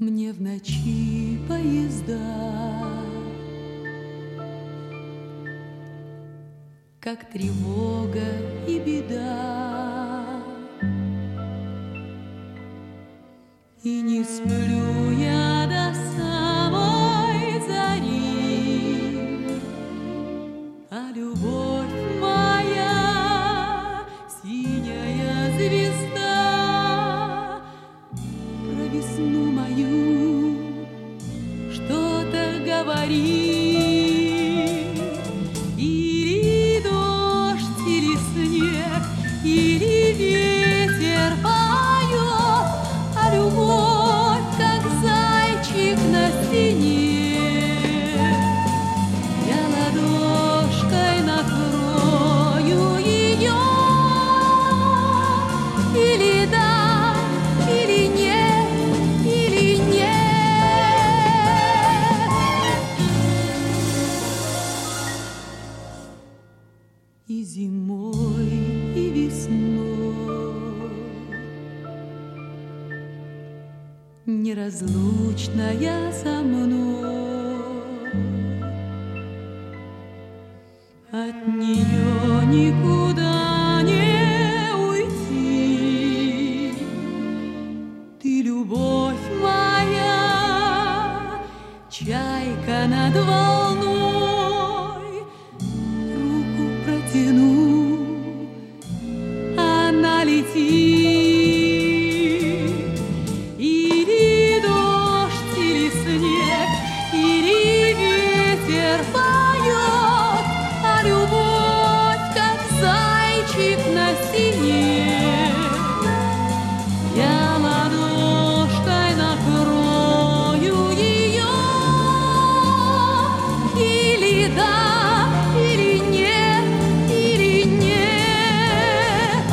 Мне в ночи поезда, как тревога и беда, и не сплю я до самой зари, а любовь моя, синяя звезда, про весну мою что-то говорит. Или дождь, или снег, или ветер поет, а любовь, как зайчик на стене. Я ладошкой накрою ее, или да, или нет, или нет. И зимой, и весной неразлучная со мной, от нее никуда не уйти. Ты, любовь моя, чайка над волной, руку протяну, она летит. Или дождь, или снег, или ветер поет, а любовь, как зайчик на стене. Я ладошкой накрою ее, или да, или нет, или нет.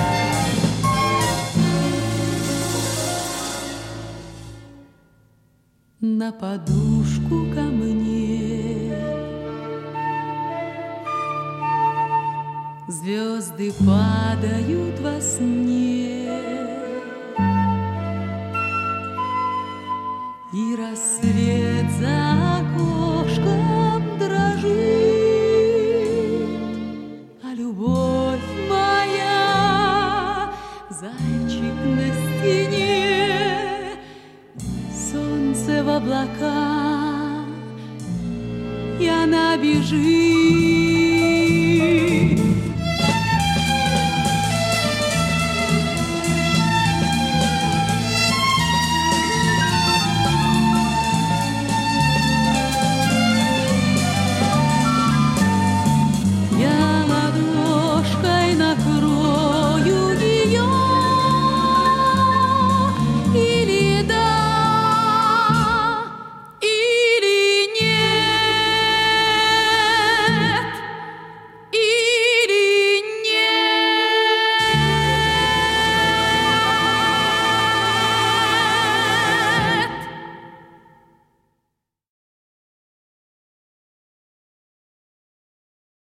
На подушку ко мне звезды падают во сне, и рассвет за окошком дрожит, а любовь моя, зайчик на стене, солнце в облака, и она бежит.